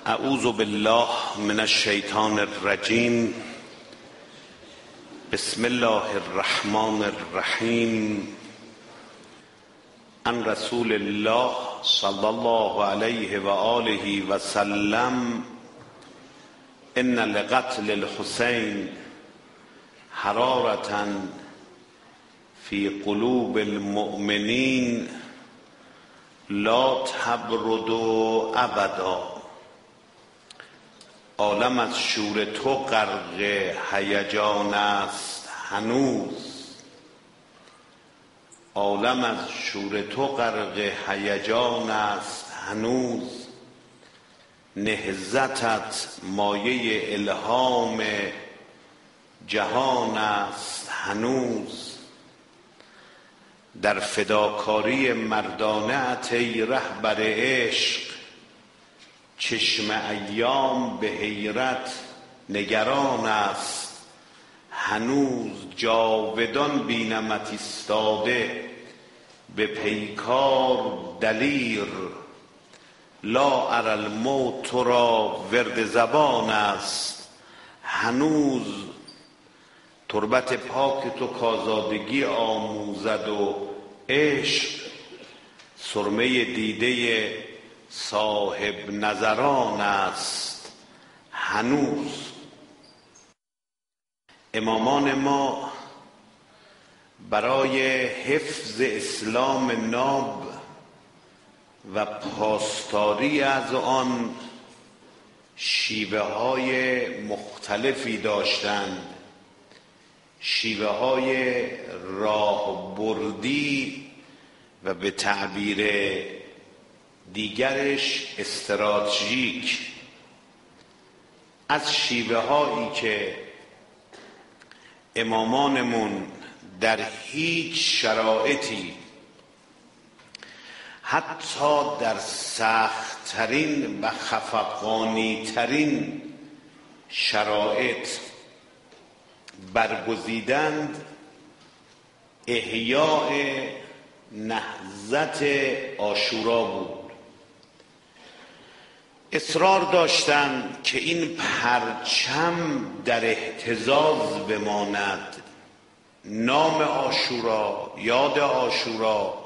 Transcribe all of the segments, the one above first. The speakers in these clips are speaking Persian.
اعوذ بالله من الشیطان الرجیم. بسم الله الرحمن الرحیم. عن رسول الله صلی الله علیه و آله و سلم ان لقتل الحسین حرارة فی قلوب المؤمنین لا تبرد ابدا. عالم از شور تو غرق هیجان است هنوز، عالم از شور تو غرق هیجان است هنوز. نهضتت مایه الهام جهان است هنوز. در فداکاری مردانه ات ای رهبر عشق، چشم ایام به حیرت نگران است هنوز. جاودان بینمت ایستاده به پیکار دلیر، لا اری الموت تو را ورد زبان است هنوز. تربت پاک تو کازادگی آموزد و عشق، سرمه دیده صاحب نظران است هنوز. امامان ما برای حفظ اسلام ناب و پاسداری از آن شیوه های مختلفی داشتند، شیوه های راهبردی و به تعبیر دیگرش استراتژیک. از شیوه هایی که امامانمون در هیچ شرایطی، حتی در سخت‌ترین و خفقانی‌ترین شرایط برگزیدند، احیاء نهضت عاشورا بود. اصرار داشتند که این پرچم در اهتزاز بماند. نام عاشورا، یاد عاشورا،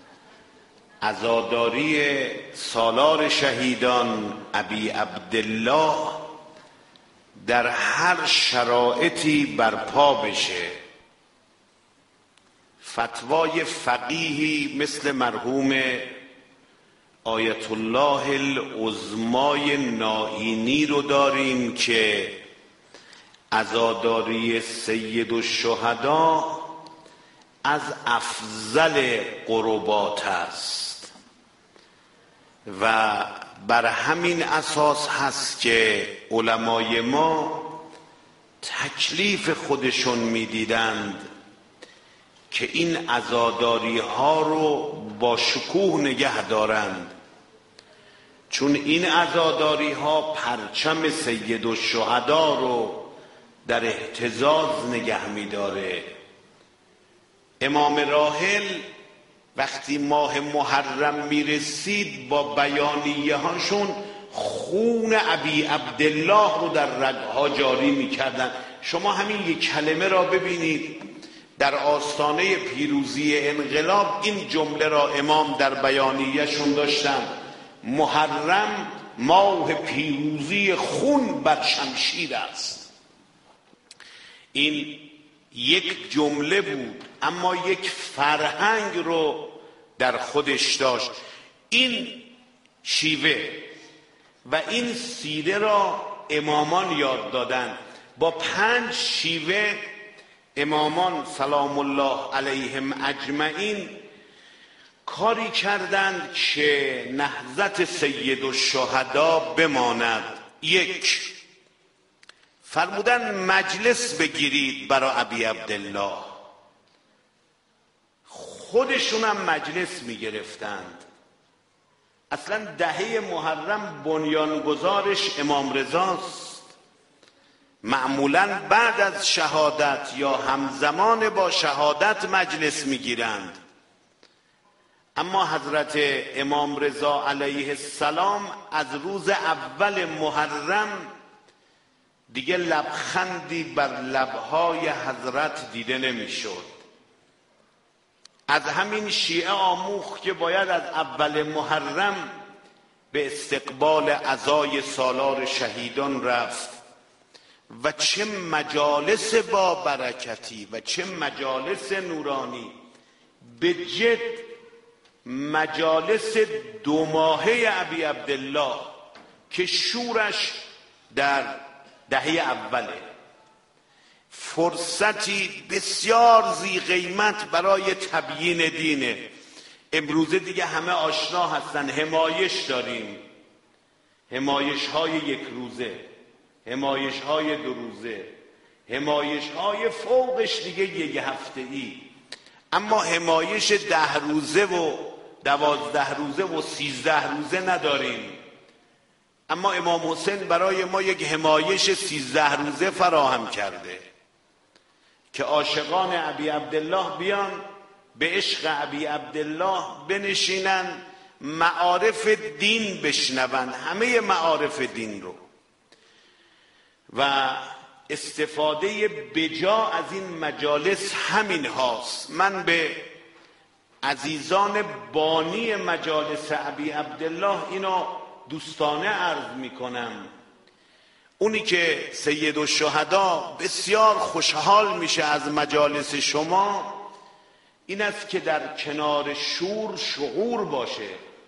عزاداری سالار شهیدان ابی عبدالله در هر شرایطی برپا بشه. فتوای فقیهی مثل مرحوم آیت الله العظمای نائینی رو داریم که عزاداری سید الشهدا از افضل قربات است و بر همین اساس هست که علمای ما تکلیف خودشون میدیدند که این عزاداری ها رو با شکوه نگه دارند، چون این عزاداری ها پرچم سید الشهدا رو در اهتزاز نگه می‌داره. امام راحل وقتی ماه محرم میرسید با بیانیه هاشون خون ابی عبدالله رو در رگها جاری میکردن. شما همین یک کلمه را ببینید، در آستانه پیروزی انقلاب این جمله را امام در بیانیه شون داشتن: محرم ماه پیروزی خون بر شمشیر است. این یک جمله بود اما یک فرهنگ رو در خودش داشت. این شیوه و این سیره را امامان یاد دادن. با 5 شیوه امامان سلام الله علیهم اجمعین کاری کردند که نهضت سید الشهدا بماند. 1. فرمودن مجلس بگیرید برای ابی عبدالله. خودشون هم مجلس میگرفتند. اصلا دهه محرم بنیانگذارش امام رضاست. معمولا بعد از شهادت یا همزمان با شهادت مجلس میگیرند. اما حضرت امام رضا علیه السلام از روز اول محرم دیگه لبخندی بر لبهای حضرت دیده نمیشد. از همین شیعه آموخت که باید از اول محرم به استقبال عزای سالار شهیدان رفت و چه مجالس با برکتی و چه مجالس نورانی، به جد مجالس 2 ماهه ابی عبدالله که شورش در دهه اوله، فرصتی بسیار ذی قیمت برای تبیین دینه. امروزه دیگه همه آشنا هستن، حمایش داریم، حمایش های 1 روزه، حمایش های 2 روزه، حمایش های فوقش دیگه 1 هفته‌ای، اما حمایش 10 روزه و 12 روزه و 13 روزه نداریم. اما امام حسین برای ما یک حمایش 13 روزه فراهم کرده که عاشقان ابی عبدالله بیان به عشق ابی عبدالله بنشینن، معارف دین بشنون، همه معارف دین رو، و استفاده بجا از این مجالس همین هاست. من به عزیزان بانی مجالس ابی عبدالله اینو دوستانه عرض میکنم. اونی که سید الشهدا بسیار خوشحال میشه از مجالس شما این است که در کنار شور شعور باشه،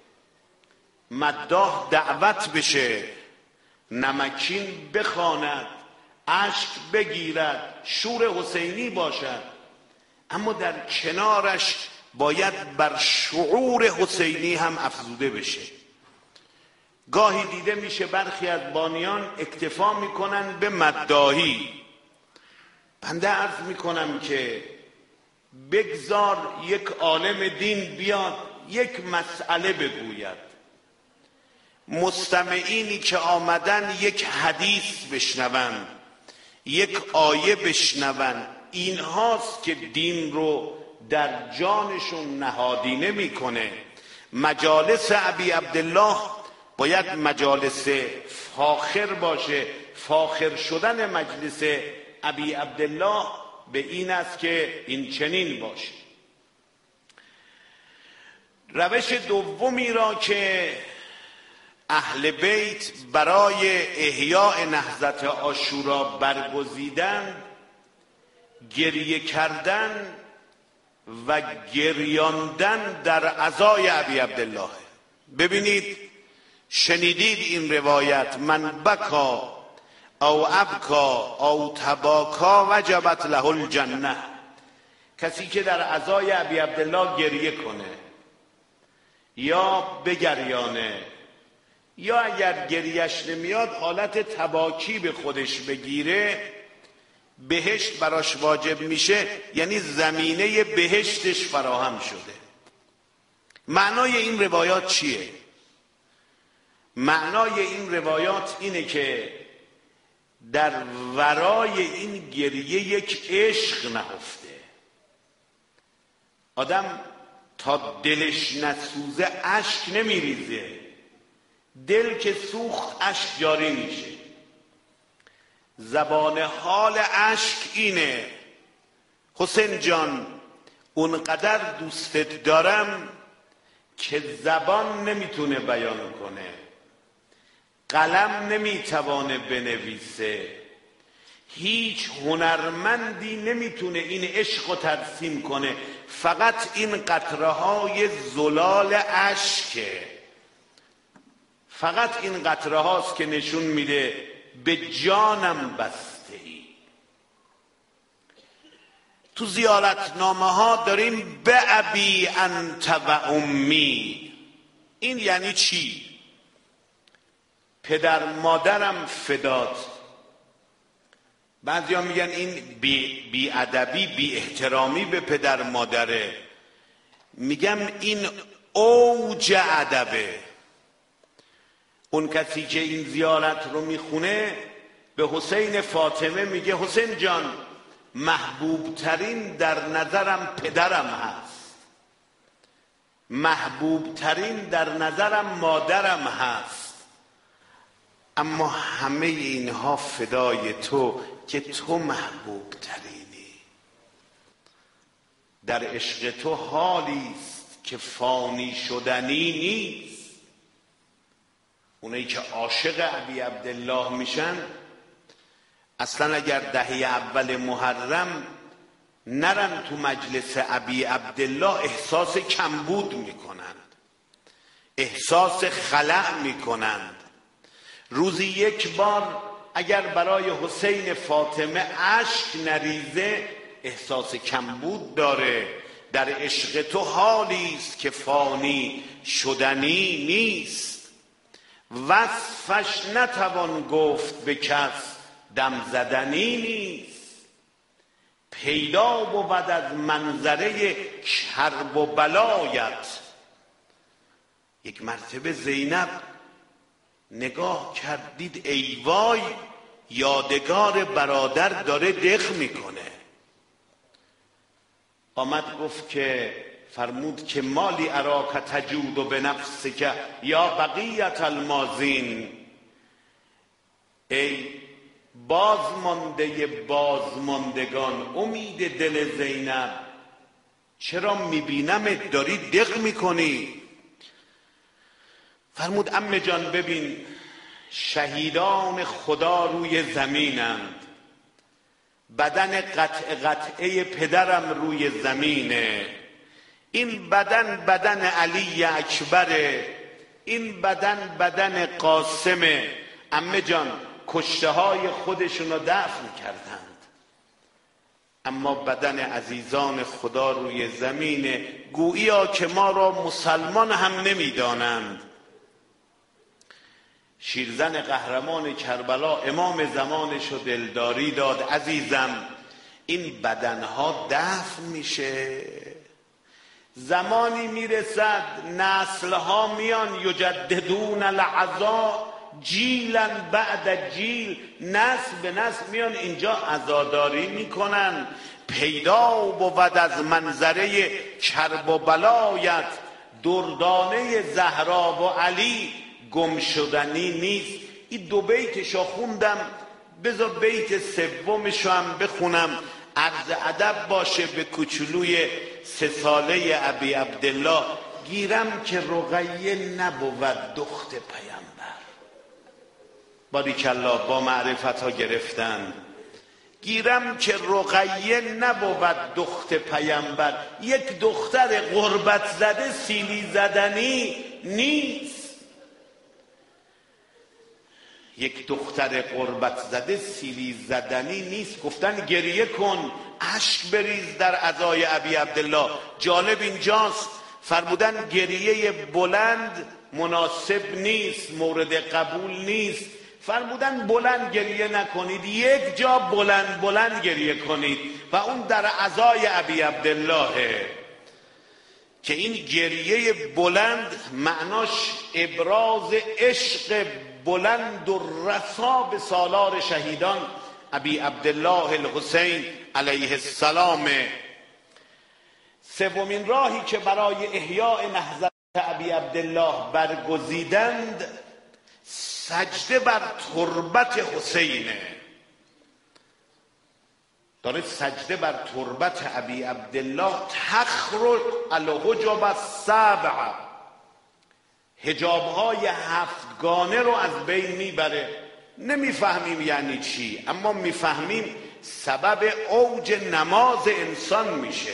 مداح دعوت بشه، نمکین بخواند، اشک بگیرد، شور حسینی باشد، اما در کنارش باید بر شعور حسینی هم افزوده بشه. گاهی دیده میشه برخی از بانیان اکتفا میکنن به مداحی. بنده عرض میکنم که بگذار یک عالم دین بیاد یک مسئله بگوید، مستمعینی که آمدن یک حدیث بشنون، یک آیه بشنون، این هاست که دین رو در جانشون نهادینه میکنه. مجالس ابی عبدالله باید مجالس فاخر باشه. فاخر شدن مجلس ابی عبدالله به این است که این چنین باشه. روش دومی را که اهل بیت برای احیاء نهضت عاشورا برگزیدند، گریه کردن و گریاندن در عزای ابی عبدالله. ببینید، شنیدید این روایت، من بکا او ابکا او تباکا وجبت له الجنه. کسی که در عزای ابی عبدالله گریه کنه یا بگریانه، یا اگر گریش نمیاد حالت تباکی به خودش بگیره، بهشت براش واجب میشه، یعنی زمینه بهشتش فراهم شده. معنای این روایات چیه؟ معنای این روایات اینه که در ورای این گریه یک عشق نهفته. آدم تا دلش نسوزه اشک نمیریزه، دل که سوخت اشک جاری میشه. زبان حال اشک اینه: حسین جان، اونقدر دوستت دارم که زبان نمیتونه بیان کنه، قلم نمیتوانه بنویسه، هیچ هنرمندی نمیتونه این عشق رو ترسیم کنه، فقط این قطره های زلال اشکه، فقط این قطره هاست که نشون میده به جانم بسته ای. تو زیارتنامه ها داریم به ابی انت و امی. این یعنی چی؟ پدر مادرم فدات. بعضیا میگن این بی ادبی، بی احترامی به پدر مادره. میگم این اوج ادبه. اون کسی که این زیارت رو میخونه به حسین فاطمه میگه حسین جان، محبوب ترین در نظرم پدرم هست. محبوب ترین در نظرم مادرم هست، اما همه اینها فدای تو که تو محبوب ترینی. در عشق تو حالی است که فانی شدنی نیست. اونایی که عاشق ابی عبدالله میشن اصلا اگر دهه اول محرم نرن تو مجلس ابی عبدالله احساس کمبود میکنند، احساس خلأ میکنند. روزی یک بار اگر برای حسین فاطمه اشک نریزه احساس کمبود داره. در عشق تو حالی است که فانی شدنی نیست. وصفش نتوان گفت به کس دم زدنی نیست. پیدا بود از منظره کرب و بلایت. یک مرتبه زینب نگاه کردید ای وای یادگار برادر داره دق میکنه. آمد گفت که فرمود که مالی اراک تجود و به نفسک یا بقیت المازین. ای بازماندگان امید دل زینب، چرا میبینم داری دق میکنی؟ فرمود عمه جان ببین شهیدان خدا روی زمینند، بدن قطعه پدرم روی زمینه، این بدن بدن علی اکبره، این بدن قاسمه. عمه جان کشته های خودشون رو دفن کردند، اما بدن عزیزان خدا روی زمینه. گوییا که ما را مسلمان هم نمیدانند. شیرزن قهرمان کربلا امام زمانش رو دلداری داد. عزیزم این بدنها دفن میشه، زمانی میرسد نسلها میان یجددون العزا جیلا بعد جیل، نسل به نسل میان اینجا عزاداری میکنن. پیدا بود از منظره کرب و بلایت، دردانه زهرا و علی گم شدنی نیست. این دو بیتشو خوندم، بذار بیت سومشو هم بخونم عرض ادب باشه به کوچولوی 3 ساله ابی عبدالله. گیرم که رقیه نبود دخت پیامبر. باریکالله با معرفت ها گرفتن. گیرم که رقیه نبود دخت پیامبر، یک دختر غربت زده سیلی زدنی نیست. یک دختر غربت زده سیلی زدنی نیست. گفتن گریه کن، اشک بریز در عزای ابی عبدالله. جالب اینجاست فرمودن گریه بلند مناسب نیست، مورد قبول نیست. فرمودن بلند گریه نکنید، یک جا بلند گریه کنید و اون در عزای ابی عبدالله، که این گریه بلند معناش ابراز عشق بلند و رسا به سالار شهیدان ابی عبدالله الحسین علیه السلام. سومین راهی که برای احیاء نهضت ابی عبدالله برگزیدند سجده بر تربت حسینه. داره سجده بر تربت ابی عبدالله. تخرج الحجب السبع، حجاب‌های 7گانه رو از بین میبره. نمیفهمیم یعنی چی، اما میفهمیم سبب اوج نماز انسان میشه.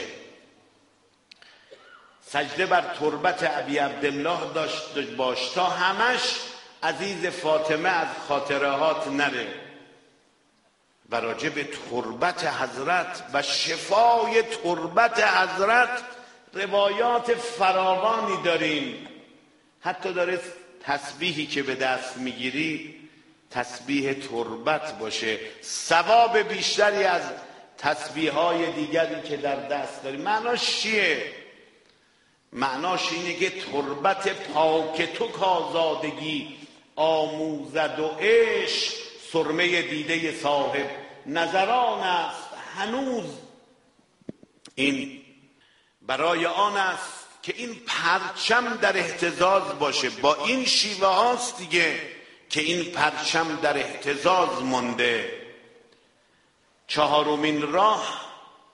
سجده بر تربت ابی عبدالله داشت باش تا همش عزیز فاطمه از خاطرهات نره. و راجع به تربت حضرت و شفای تربت حضرت روایات فراوانی داریم. حتی داره تسبیحی که به دست میگیری تسبیح تربت باشه، ثواب بیشتری از تسبیح‌های دیگری که در دست داری. معناش چیه؟ معناش اینه که تربت پاک تو کازادگی آموزد و عشق سرمه دیده صاحب نظران است هنوز. این برای آن است که این پرچم در اهتزاز باشه. با این شیوه هاست دیگه که این پرچم در اهتزاز مونده. چهارمین راه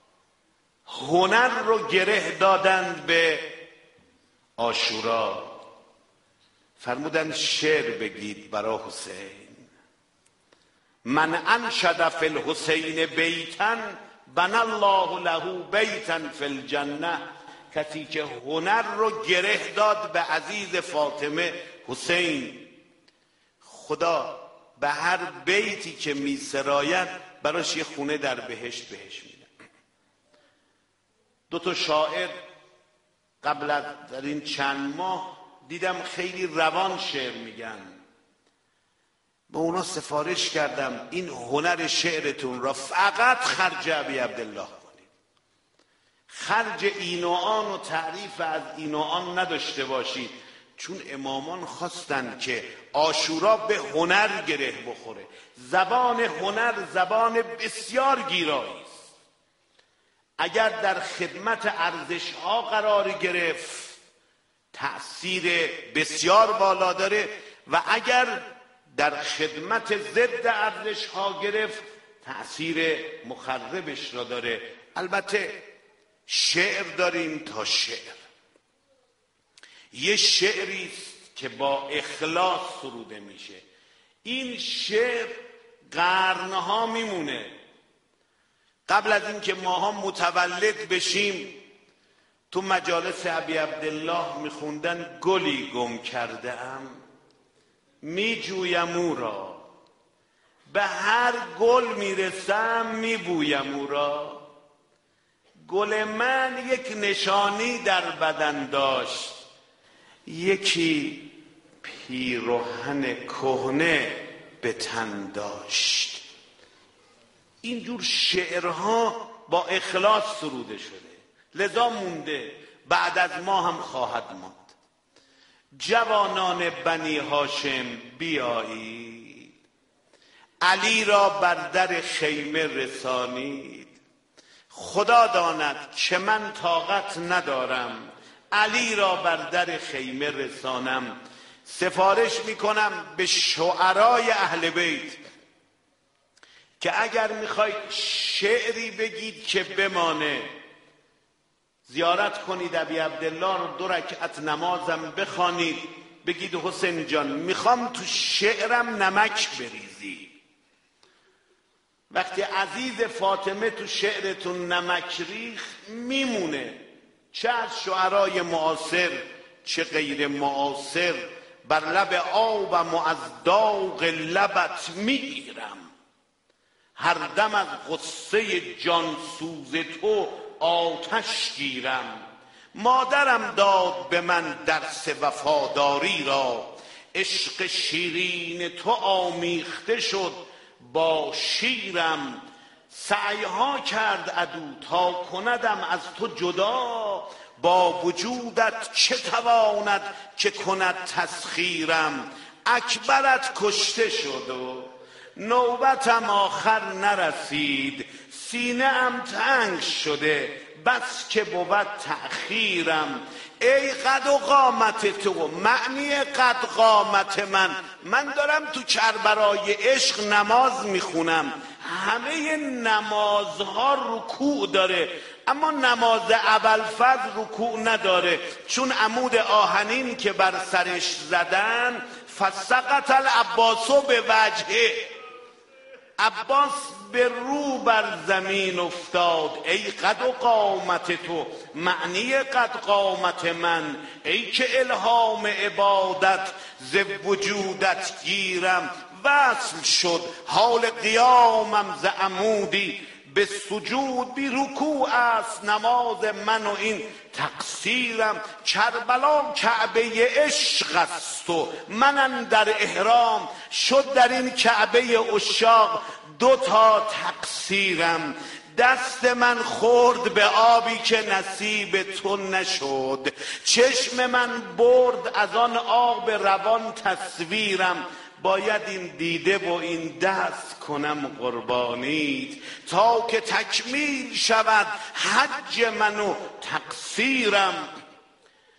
هنر رو گره دادند به عاشورا. فرمودند شعر بگید برای حسین. من انشد فی الحسین بیتا بنی الله له بیتا فی الجنه. کسی که هنر رو گره داد به عزیز فاطمه حسین، خدا به هر بیتی که می سراید براش یه خونه در بهشت بهش میده. دو تا شاعر قبل از در این چند ماه دیدم خیلی روان شعر میگن. به اونا سفارش کردم این هنر شعرتون را فقط خرج ابی عبدالله کنید، خرج این و آن و تعریف از این و آن نداشته باشید، چون امامان خواستند که عاشورا به هنر گره بخوره. زبان هنر زبان بسیار گیرایی است. اگر در خدمت ارزش ها قرار گرفت تأثیر بسیار بالا داره و اگر در خدمت ضد ارزش ها گرفت تأثیر مخربش را داره. البته شعر داریم تا شعر. یه شعری است که با اخلاص سروده میشه. این شعر قرنها میمونه. قبل از اینکه ماها متولد بشیم تو مجالس ابی عبدالله میخوندن گلی گم کرده ام میجویم او را، به هر گل میرسم میبویم او را. گل من یک نشانی در بدن داشت، یکی پیراهن کهنه به تن داشت. اینجور شعرها با اخلاص سروده شده، لذا مونده، بعد از ما هم خواهد ماند. جوانان بنی هاشم بیایید، علی را بر در خیمه رسانید. خدا داند که من طاقت ندارم علی را بر در خیمه رسانم. سفارش میکنم به شعرای اهل بیت که اگر میخواید شعری بگید که بمانه، زیارت کنید ابی عبدالله رو، 2 رکعت نمازم بخوانید، بگید حسین جان میخوام تو شعرم نمک بریزی. وقتی عزیز فاطمه تو شعرتون نمک ریخ میمونه، چه از شعرای معاصر چه غیر معاصر. بر لب آبم و از داغ لبت میگیرم، هر دم از غصه جانسوز تو آتش گیرم. مادرم داد به من درس وفاداری را، عشق شیرین تو آمیخته شد با شیرم. سعیها کرد عدو تا کندم از تو جدا، با وجودت چه تواند که کند تسخیرم. اکبرت کشته شد و نوبتم آخر نرسید، سینه ام تنگ شده بس که بود تأخیرم. ای قد و قامت تو، معنی قد قامت من دارم تو کربلای عشق نماز میخونم. همه نمازها رکوع داره، اما نماز اولفضل رکوع نداره، چون عمود آهنین که بر سرش زدن فسقط العباس به وجهه، عباس به رو بر زمین افتاد. ای قد و قامت تو، معنی قد قامت من، ای که الهام عبادت ز وجودت گیرم. وصل شد حال قیامم ز عمودی به سجود، بی رکوع است نماز من و این تقصیرم. کربلا کعبه عشق است و من در احرام، شد در این کعبه عشاق 2 تقصیرم. دست من خورد به آبی که نصیب تو نشد، چشم من برد از آن آب روان تصویرم. باید این دیده و این دست کنم قربانیت، تا که تکمیل شود حج من و تقصیرم.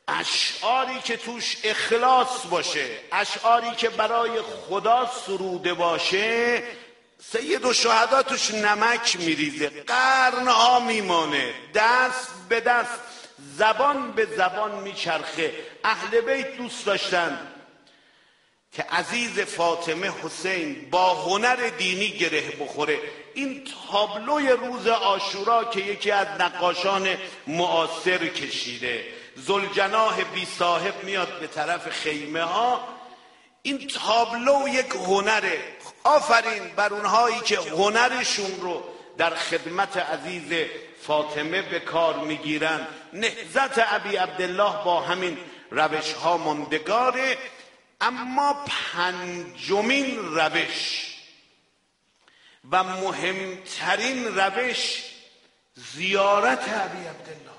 اشعاری که توش اخلاص باشه، اشعاری که برای خدا سروده باشه، سید الشهدا توش نمک میریزه، قرنها میمانه، دست به دست، زبان به زبان میچرخه. اهل بیت دوست داشتن که عزیز فاطمه حسین با هنر دینی گره بخوره. این تابلوی روز عاشورا که یکی از نقاشان معاصر کشیده، ذوالجناح بی صاحب میاد به طرف خیمه ها، این تابلو یک هنره. آفرین بر اونهایی که هنرشون رو در خدمت عزیز فاطمه به کار میگیرن. نهضت ابی عبدالله با همین روش ها ماندگاره. اما پنجمین روش و مهمترین روش زیارت ابی عبدالله.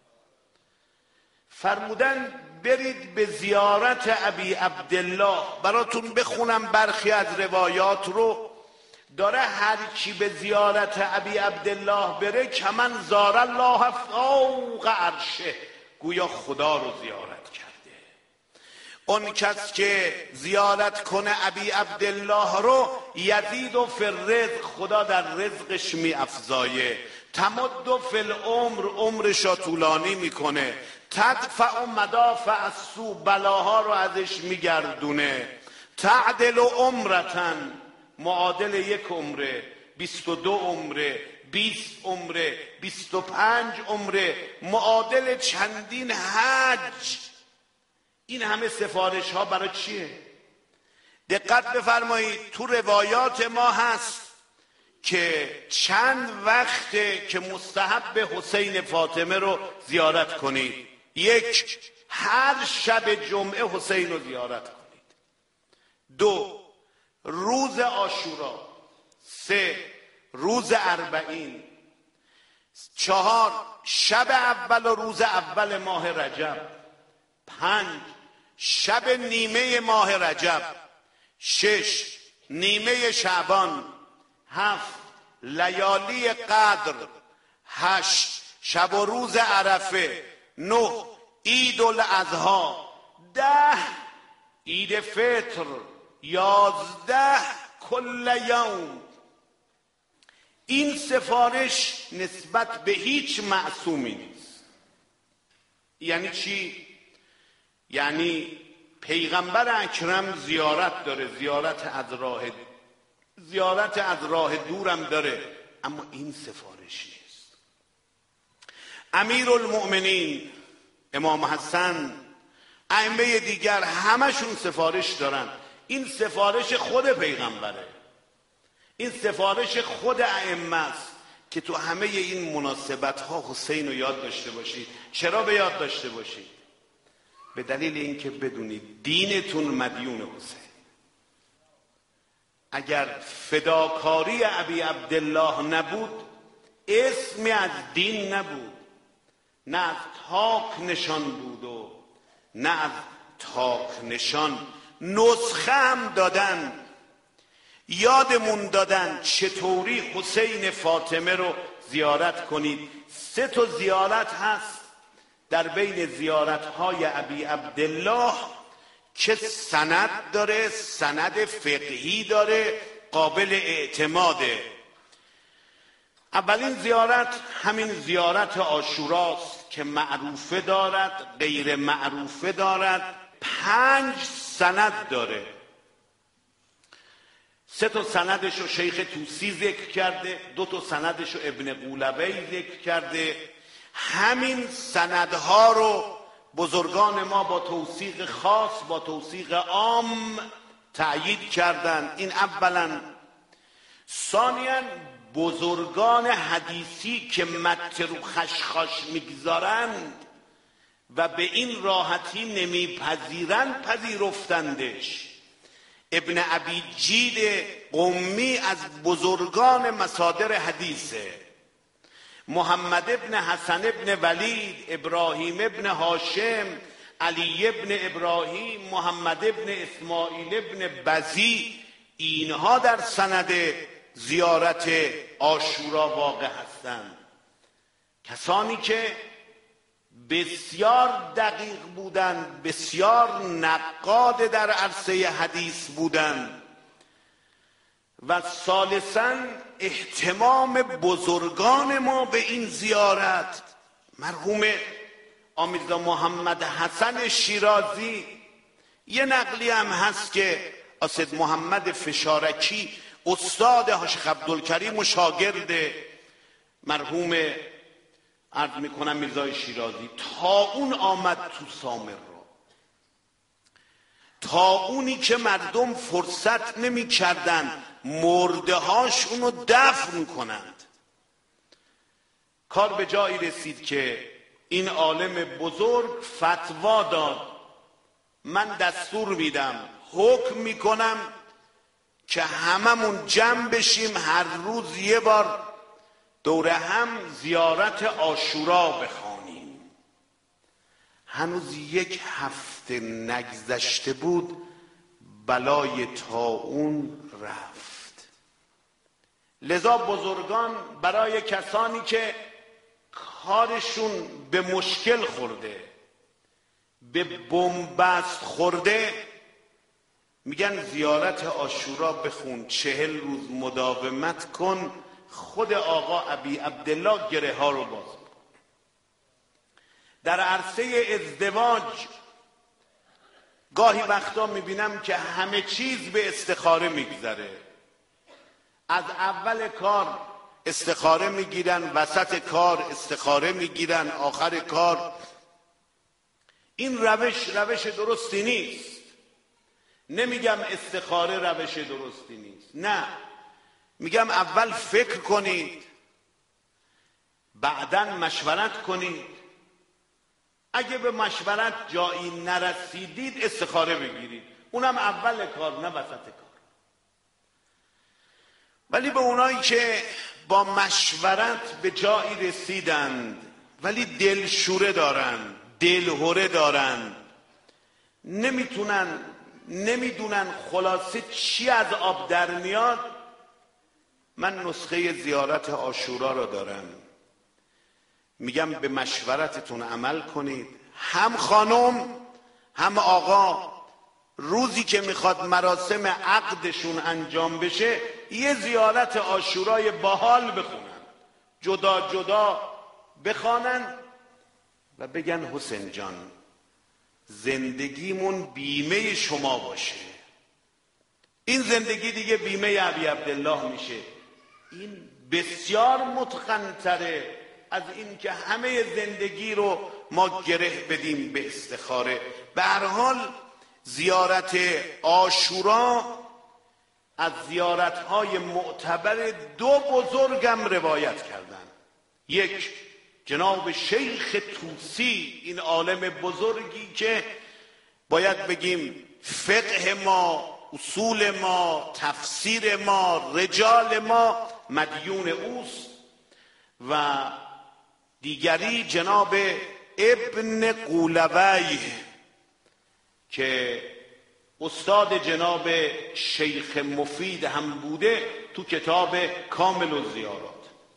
فرمودن برید به زیارت ابی عبدالله. براتون بخونم برخی از روایات رو. داره هر کی به زیارت ابی عبدالله بره کمن زار الله فوق عرشه، گویا خدا رو زیارت کرده. اون کس که زیارت کنه ابی عبدالله رو، یزید و فی الرزق، خدا در رزقش می افزایه. تمد و فی العمر، عمرش را طولانی میکنه. تدفع و مدافع السوء، بلاها رو ازش میگردونه. تعدل و عمرتن، معادل یک عمره، 22 عمره، 20 عمره، 25 عمره، معادل چندین حج. این همه سفارش ها برای چیه؟ دقت بفرمایید، تو روایات ما هست که چند وقته که مستحب حسین فاطمه رو زیارت کنید. 1، هر شب جمعه حسین رو زیارت کنید. 2، روز عاشورا. 3، روز اربعین. 4، شب اول و روز اول ماه رجب. 5، شب نیمه ماه رجب. 6، نیمه شعبان. 7، لیالی قدر. 8، شب و روز عرفه. 9، عید الاضحی. 10، عید فطر. 11، کل یوم. این سفارش نسبت به هیچ معصومی نیست. یعنی چی؟ یعنی پیغمبر اکرم زیارت داره، زیارت از راه دورم داره، اما این سفارش نیست. امیرالمؤمنین امام حسن، ائمه دیگر همشون سفارش دارن. این سفارش خود پیغمبره، این سفارش خود ائمه است که تو همه این مناسبت ها حسین رو یاد داشته باشید. چرا به یاد داشته باشید؟ به دلیل اینکه بدونید دینتون مدیون حسین. اگر فداکاری ابی عبدالله نبود، اسمی از دین نبود، نه از تاک نشان بود و نه از تاک نشان. نسخه هم دادن، یادمون دادن چطوری حسین فاطمه رو زیارت کنید. 3 تا زیارت هست در بین زیارت‌های ابی عبدالله که سند داره، سند فقهی داره، قابل اعتماده. اولین زیارت همین زیارت عاشوراست که معروفه دارد، غیر معروفه دارد. 5 سند داره. 3 تا سندش رو شیخ طوسی ذکر کرده، 2 تا سندش رو ابن قولبی ذکر کرده. همین سندها رو بزرگان ما با توثیق خاص، با توثیق عام تأیید کردن. این اولا. ثانیاً بزرگان حدیثی که مت رو خشخاش میگذارند و به این راحتی نمیپذیرند پذیرفتندش. ابن ابی جید قمی از بزرگان مصادر حدیثه. محمد ابن حسن ابن ولید، ابراهیم ابن هاشم، علی ابن ابراهیم، محمد ابن اسماعیل ابن بزی، اینها در سند زیارت عاشورا واقع هستند. کسانی که بسیار دقیق بودند، بسیار نقاد در عرصه حدیث بودند. و ثالثاً اهتمام بزرگان ما به این زیارت، مرحوم آمیرزا محمد حسن شیرازی، یه نقلی هم هست که اسد محمد فشارکی استاد شیخ عبدالکریم و شاگرد مرحوم عرض میکنم میرزای شیرازی، طاعون آمد تو سامرا، طاعونی که مردم فرصت نمی کردن مرده هاشون رو دفن کنند. کار به جایی رسید که این عالم بزرگ فتوا داد من دستور میدم، حکم میکنم که هممون جمع بشیم، هر روز یه بار دوره هم زیارت عاشورا بخوانیم. هنوز یک هفته نگذشته بود بلای طاعون رفت. لذا بزرگان برای کسانی که کارشون به مشکل خورده، به بنبست خورده، میگن زیارت عاشورا بخون، 40 روز مداومت کن، خود آقا ابی عبدالله گره ها رو باز. در عرصه ازدواج گاهی وقتا میبینم که همه چیز به استخاره میگذره. از اول کار استخاره میگیرن، وسط کار استخاره میگیرن، آخر کار. این روش درستی نیست. نمیگم استخاره روش درستی نیست، نه، میگم اول فکر کنید، بعداً مشورت کنید. اگه به مشورت جایی نرسیدید استخاره بگیرید، اونم اول کار نه وسط کار. ولی به اونایی که با مشورت به جایی رسیدند ولی دلشوره دارن، دلهوره دارن، نمیدونن خلاصه چی از آب در میاد، من نسخه زیارت عاشورا را دارم، میگم به مشورتتون عمل کنید. هم خانم هم آقا روزی که میخواد مراسم عقدشون انجام بشه یه زیارت عاشورای باحال بخونن، جدا جدا بخوانن و بگن حسین جان زندگیمون بیمه شما باشه. این زندگی دیگه بیمه ابی عبدالله میشه. این بسیار متقن‌تره از این که همه زندگی رو ما گره بدیم به استخاره. به هر حال زیارت عاشورا از زیارت‌های معتبر دو بزرگم روایت کردن. یک جناب شیخ طوسی، این عالم بزرگی که باید بگیم فقه ما، اصول ما، تفسیر ما، رجال ما مدیون اوست، و دیگری جناب ابن قولوی که استاد جناب شیخ مفید هم بوده تو کتاب کامل الزیارات.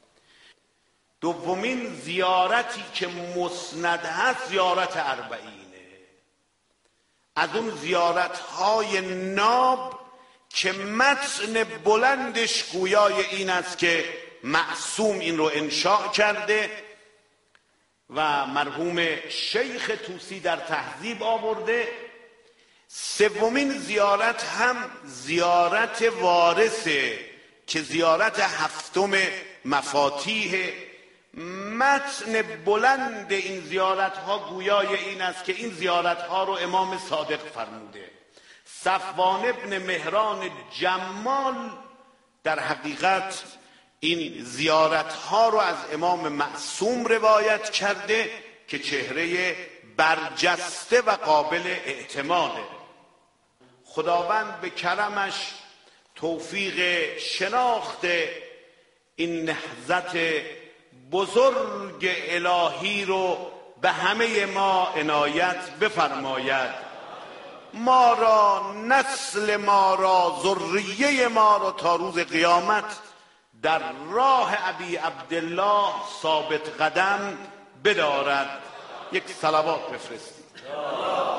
دومین زیارتی که مسند هست زیارت اربعینه، از اون زیارت‌های ناب که متن بلندش گویای این است که معصوم این رو انشاء کرده و مرحوم شیخ طوسی در تهذیب آورده. سومین زیارت هم زیارت وارثه که زیارت هفتم مفاتیح. متن بلند این زیارت ها گویای این است که این زیارت ها رو امام صادق فرموده. صفوان ابن مهران جمال در حقیقت این زیارت ها رو از امام معصوم روایت کرده که چهره برجسته و قابل اعتماده. خداوند به کرمش توفیق شناخت این نهضت بزرگ الهی رو به همه ما عنایت بفرماید. ما را، نسل ما را، ذریه ما را تا روز قیامت در راه ابی عبدالله ثابت قدم بدارد. یک صلوات بفرستید.